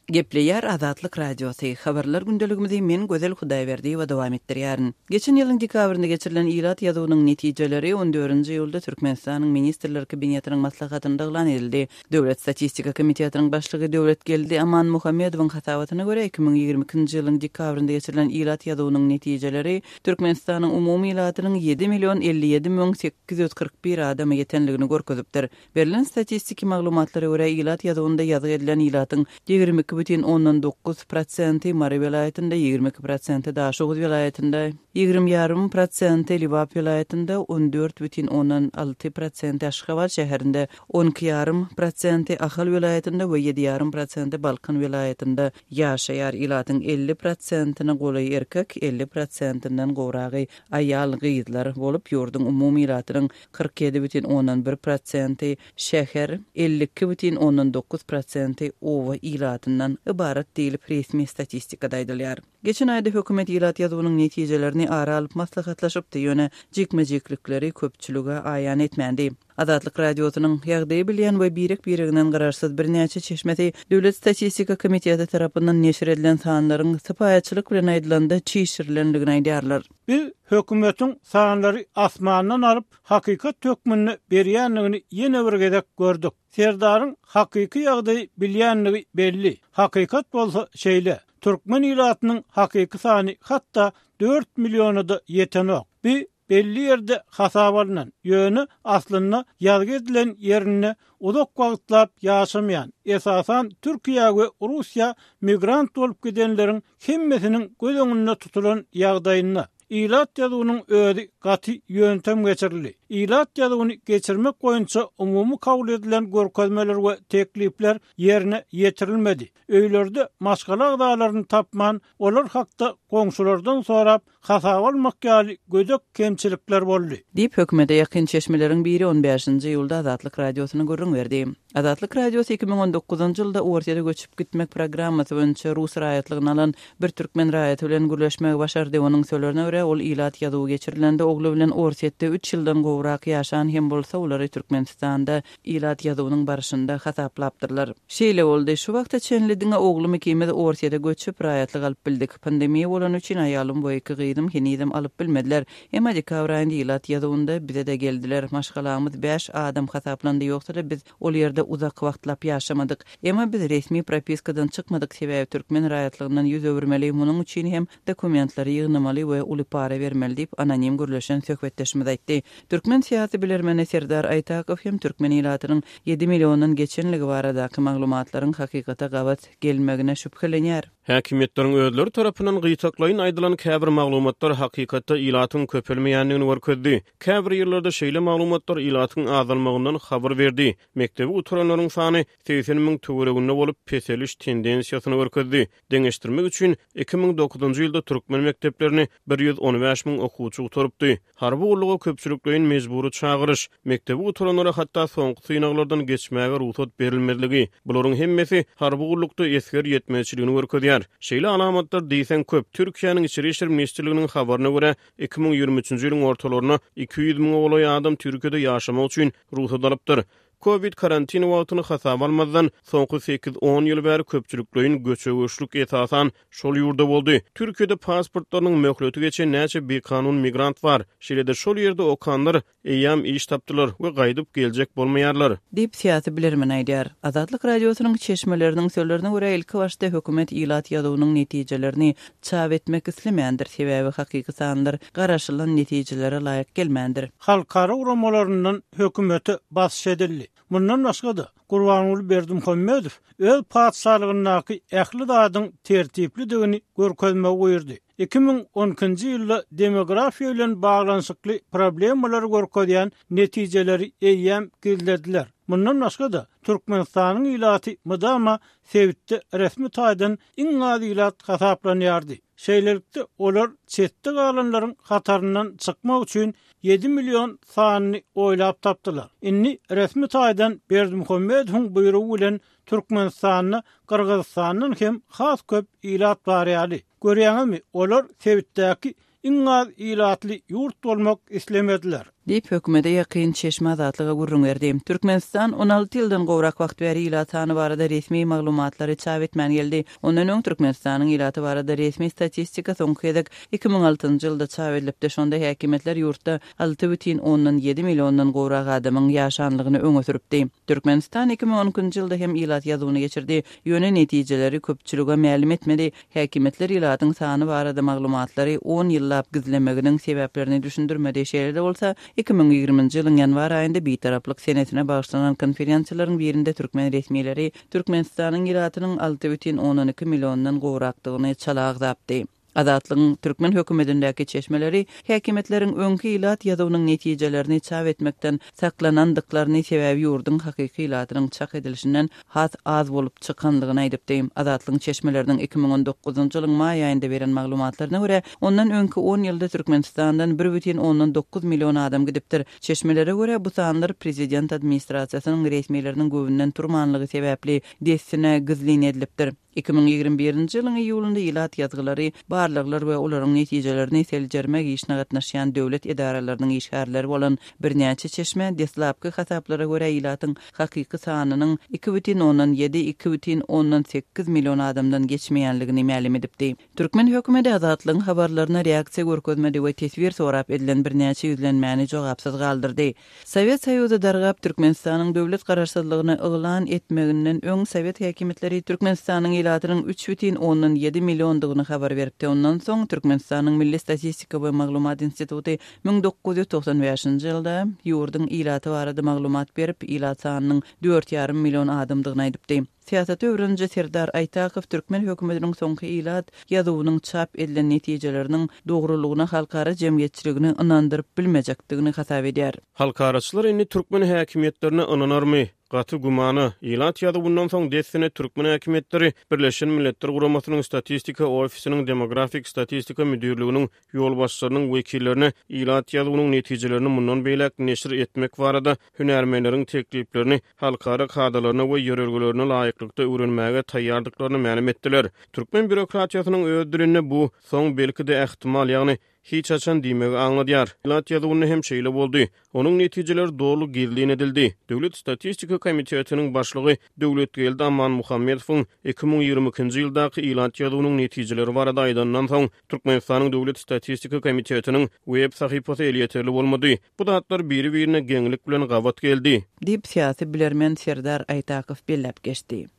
Gepleyer Azatlyk Radiosu. Habarlar gündeligimizi men Gözel Hudaýberdi we dowam etdirýärin. Geçen ýylyň dekabrynda geçirilen ilat ýazywynyň netijeleri 14-nji ýylda Türkmenistanyň Ministrler Kabinetiniň maslahatynda elan edildi. Döwlet Statistika Komitetining başlygy Döwletgeldi Aman Muhammedowyň hasabatyna görä 2022-nji ýylyň dekabrynda geçirilen ilat ýazywynyň netijeleri Türkmenistanyň umumy ilatynyň 7.057.841 adamy ýetenligini görkezipdir. Berilen statistik maglumatlary görä ilat ýazywynda ýazyk edilen ilatyň 22,9% Mari vilayetinde, 22% Daşoğuz vilayetinde, 20,5% Libap vilayetinde, 14,6% Aşgabat şäherinde, 12,5% Ahal vilayetinde we 7,5% Balkan vilayetinde ýaşaýar. Ilatyň 50%-ni goly erkek, 50%-inden gowragy aýal gyzlar bolup, ýurdun umumy ilatynyň 47,1% şäher, 52,9% owa ilatyndan ibaret diýilip resmi statistikada aýdylýar. Geçen aýda hökümet ilat ýazywynyň netijelerini ara alyp maslahatlaşypdy, ýöne jikmejiklikleri köpçülüge aýan etmändi. Azatlyk Radiosynyň ýagdaýy bilýän we biriginden gararsyz birnäçe çeşmeti Döwlet Statistika Komiteti tarapyndan neşir edilen sanlaryň sypaýatçylyk bilen aýdylanda çiğşirilenligini aýdýarlar. Bir hökümetiň sanlary asmandan alyp hakykat tökmünni berýänligini ýene bir gezek gördük. Serdaryň hakyky ýagdaýy bilýänligi belli. Hakykat bolsa şeýle. Türkmen ilatynyň hakyky sany hatda 4 milyona da ýetenok. Bir belli ýerde hasabalynan ýöne aslynda ýazgy edilen ýerine uzak wagtlap ýaşamaýan, esasan Türkiýe we Russiýa migrant bolup gidenleriň hemmesiniň göz öňünde tutulan ýagdaýyna ilat ýazywynyň özi gaty ýöntem geçirildi. İlat ýazywyny geçirmek boýunça umumy kabul edilen görkezmeler we teklipler ýerine ýetirilmedi. Öýlerde maşgala agdalaryny tapman, olar hakda goňşulardan sorap hasaba almak ýaly gözek kemçilikler boldy. Diýip hökümete ýakyn çeşmeleriň biri 15-nji ýylda Azatlyk Radiosyna görüň berdi. Azatlyk Radiosy 2019-njy ýylda ortada göçüp gitmek programmasy boýunça Rus raýatlygyny alan bir türkmen raýaty bilen gürleşmek başardy. Onuň sözlerine görä, ol ilat ýazywy geçirilende ogly bilen ortatda 3 ýyldan gowrak ýaşan hem bolsa olary Türkmenistanda ilat ýazywynyň barşynda hasaplapdyrlar. Şeýle boldy, şu wagtda çenlidiňe oglum ikimiz ortada göçüp raýatlyk alyp bildik. Pandemiýa bolan üçin aýalym boýky gyýdym, henidem alyp bilmediler. Emma dekabrynda ilat ýazywynda bize de geldiler. Maşgalamyz 5 adam hasaplandy, ýoksa biz ol ýerde uzak wagtlap ýaşamadyk. Emma biz resmi propiskadan çykmadyk sebäbi türkmen raýatlygynyň ýüz öwürmeli. Munyň üçin hem dokumentlary ýygnamaly we uly para bermeli diýip anonim gürleşen söhbetdeşimiz aýtdy. Türkmen siýasy bilermeni Serdar Aýtakow hem türkmen ilatynyň 7 milyondan geçenligi baradaky maglumatlaryň hakykata gabat gelmegine şüphelenýär. Häkimetleriň özleri tarapyndan gyýtaklaýyn aýdylan käbir maglumatlar hakykatda ilatyň köpelmeýänligini görkezdi. Käbir ýerlerde şeýle maglumatlar ilatyň azalmagyndan habar berdi. Mektebi uturanlaryň sany 80.000 töwereginde bolup peseliş tendensiýasyny görkezdi. Deňeşdirmek üçin 2009-njy ýylda türkmen mekdeplerini 115.000 okuwçy uturupdy. Harby ullugy köpçüliklerin mejburi çagyryş, mektebi uturanlara hatda soňky synaglardan geçmäge ruhsat berilmezligi, bularyň hemmesi harby ullukda esker ýetmeçiligini görkezýär. Şeýle alamatlar diýsen köp. Türkiýanyň içeri işler ministrliginiň habaryna görä 2023-nji ýylyň ortalaryna 200.000 olay adam Türkiýede ýaşamak üçin ruhsat alypdyr. Covid karantini wagtyny hasaba almazdan soňky 8-10 ýyl bäri köpçüliklerin göçegeçlik esasan şol ýurda boldy. Türkiýede pasportlarynyň möhleti geçen näçe bir kanun migrant bar. Şeýle-de şol ýerde okanlar eýam iş tapdylar we gaýdyp geljek bolmaýarlar. Diýip siýasy bilermen aýdýar. Azatlyk Radiosynyň çeşmeleriniň sözlerine görä ilki başda hökümet ilat ýazywynyň netijelerini çap etmek islemeýändir, sebäbi hakyky sanlar garaşylan netijelere laýyk gelmändir. Halkara uramalarynyň hökümeti baş edildi. Bundan başga da Gurbanuly Berdimuhammedow öz padşahlygynyňky ähli dadyň tertipligini görkezmek goýurdy. 2010-njy ýylda demografiýa bilen baglanşykly problemler görkezýän netijeleri eýem gizlediler. Bundan başga da Türkmenistanyň ilaty mydama Sewitde resmi taýdan iň az ilat hasaplanýardy. Şeýlelikde olar çetde galanlaryň hataryndan çykmak üçin 7 milyon sanyny oýlap tapdylar. Inni resmi taýdan Berdimuhammedowyň buýrugy bilen Türkmenistanyň Kyrgyzstanyň hem has köp ilat barýaly. Görýäňizmi, olar Sewitdäki iň az ilatly ýurt bolmak islemediler. Dip hökümete ýakyn çeşme azatlyga gurrun berdi. Türkmenistan 16 ýyldan gowrak wagt bäri ýylatyny barada resmi maglumatlary çap etmän geldi. Ondan öň Türkmenistanyň ýylaty barada resmi statistika soňky edek 2006-njy ýylda çap edilipdi. Şonda häkimetler ýurtda 6,7 millionyň gowrak adamyň ýaşanlygyny öňe süripdi. Türkmenistan 2010-njy ýylda hem ýylat ýazywyny geçirdi. Ýöne netijeleri köpçülige ma'lum etmedi. Häkimetler ýylatyň sany barada maglumatlary 10 ýyllap gizlemeginiň sebäplerini düşündirmedi. Şeýle bolsa 2020-njy ýylyň ýanwar aýynda bitaraplyk senetine bagşlanan konferensiýalaryň birinde türkmen resmiýetleri Türkmenistanyň ýylatynyň 6,12 millionyň gowrakdygyny çalak zapdy. Azatlygyň türkmen hökümetindäki çeşmeleri häkimetleriň öňki ýylat ýazywynyň netijelerini çap etmekden saklanandyklaryny sebäbi ýurduň hakyky ýylatynyň çak edilişinden az bolup çykandygyny aýdypdy. Azatlygyň çeşmeleriniň 2019-njy ýylyň maý aýynda beren maglumatlaryna görä, ondan öňki 10 ýylda Türkmenistandan 1,9 million adam gidipdir. Çeşmelere görä bu sanlar prezident administrasiýasynyň resmiýetleriniň göwünden turmanlygy sebäpli desine gizlin edilipdir. 2021-nji ýylyň iýulynda ýylat ýazgylary barlyklar we olaryň netijelerini seljermek işine gatnaşýan döwlet edaralarynyň işgärleri bolan birnäçe çeşme deslapky hasaplara görä ýylatyň hakyky sanynyň 2,7-2,8 million adamdan geçmeýänligini ma'lum edipdi. Türkmen hökümeti azatlygyň habarlaryna reaksiýa görkezmedi we tesbir sorap edilen birnäçe ýüzlenmäni jogapsyz galdyrdy. Sowet Soýuzy dargap Türkmenistanyň döwlet garaşsyzlygyny yglan etmeginden öň Sowet häkimetleri Türkmenistanyň ýylatynyň 3,7 milliondygyny habar beripdi. Ondan soň Türkmenistanyň Milli Statistika we Maglumat Instituty 1995-nji ýylda ýurduň ýylaty barada maglumat berip, ýylat sanynyň 4,5 million adamdygyny aýdypdy. Siýasat öwrenji Serdar Aýtakow türkmen hökümetiniň soňky ýylat ýazywynyň çap edilen netijeleriniň dogrulygyna halkara jemgyýetçiligini inandyryp bilmejekdigini hasap edýär. Halkaraçylar indi türkmen häkimetlerine inanarmy? Gaty gumany ýylat ýazywyndan soň desine türkmen häkimetleri Birleşen Milletler Guramasynyň statistika ofisiniň demografik statistika müdürliginiň ýol başçylarynyň wekillerine ýylat ýazywynyň netijelerini mundan beýlek neşir etmek barada hünärmenleriň tekliplerini halkara kadrlaryna we ýörelgelerine laýyklykda öwrenmäge taýýardyklaryny ma'lum etdiler. Türkmen bürokratiýasynyň ödürine bu soň belki-de ähtimal, ýagny hiç açan diýmegi aňladýar. Ýylat ýazywyny hem şeýle boldy. Onuň netijeleri dogry gizlin edildi. Döwlet Statistika Komitetiniň başlygy Döwletgeldi Amman Muhammedowyň 2022-nji ýyldaky ýylat ýazywynyň netijeleri barada aýdandan soň Türkmenistanyň Döwlet Statistika Komitetiniň web sahypasy elýeterli bolmady. Bu datlar biri-birine geňlik bilen gabat geldi. Dip siýasy bilermen Serdar Aýtakow bellep geçdi.